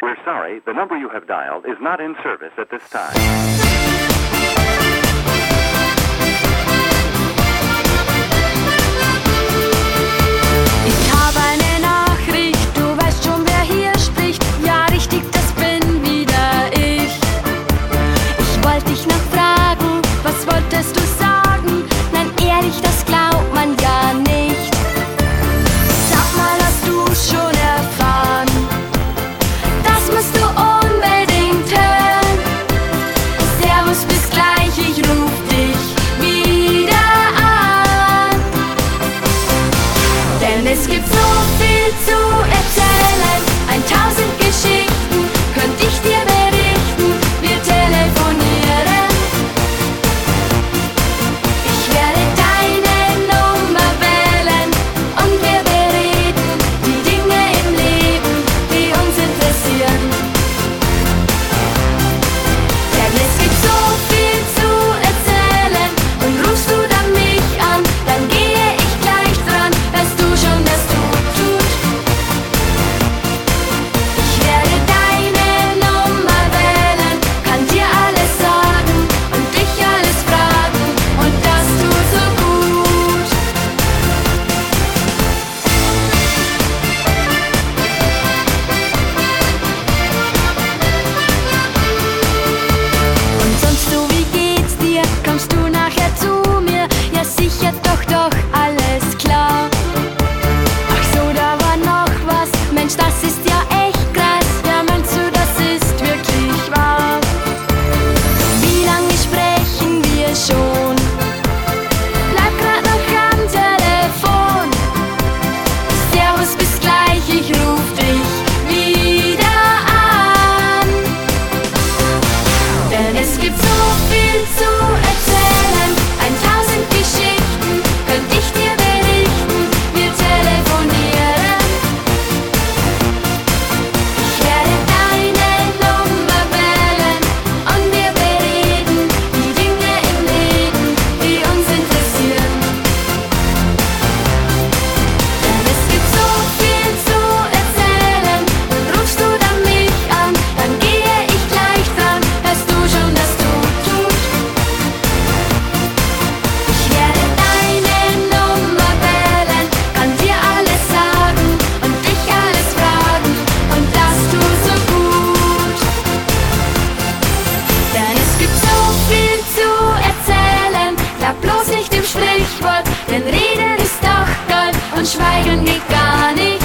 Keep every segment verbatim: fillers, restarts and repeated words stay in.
We're sorry, the number you have dialed is not in service at this time. Ich habe eine Nachricht, du weißt schon, wer hier spricht. Ja, richtig, das bin wieder ich. Ich wollte dich noch fragen, was wolltest du sagen? Nein, ehrlich, das glaubt man ja nicht. Sag mal, hast du schon erfahren? Das musst du unbedingt hören. Servus, bis gleich, ich ruf dich wieder an. Denn es gibt so viel zu erzählen, ein tausend Geschichten könnte ich dir berichten. Wir telefonieren. Ich werde deine Nummer wählen und wir bereden die Dinge im Leben, die uns interessieren. Denn es gibt so viel zu erzählen und rufst du dann mich an, dann gehe ich gleich dran, weißt du schon, dass du tut. Ich werde deine Nummer wählen, kann dir alles sagen und dich alles fragen und das tut so gut. Und sonst du, wie geht's dir? Kommst du nachher zu mir? Ja sicher, doch, doch, alles klar. Ach so, da war noch was. Mensch, das ist ja echt krass. Ja, meinst du, das ist wirklich wahr? Wie lange sprechen wir schon? Bleib grad noch am Telefon. Servus, bis gleich, ich ruf dich wieder an. Denn es gibt so viel zu erzählen, ein tausend Geschichten könnte ich dir berichten. Wir telefonieren. Ich werde deine Nummer wählen und wir bereden die Dinge im Leben, die uns interessieren. Denn es gibt so viel zu erzählen und rufst du dann mich an, dann gehe ich gleich dran, weißt du schon, dass du tut. Ich werde deine Nummer wählen, kann dir alles sagen und dich alles fragen und das tut so gut. Denn es gibt so viel zu erzählen, glaub bloß nicht dem Sprichwort, denn Reden ist doch Gold und Schweigen geht gar nicht.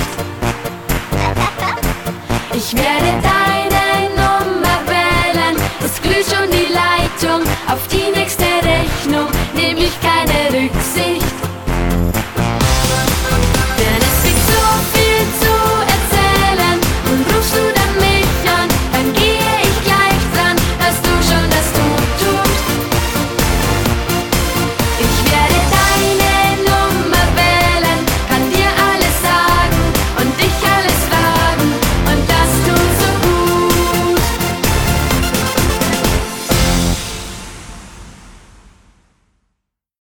Ich werde deine Nummer wählen, es glüht schon die Leitung auf die nächste Rechnung, nämlich keine Rückzahlung.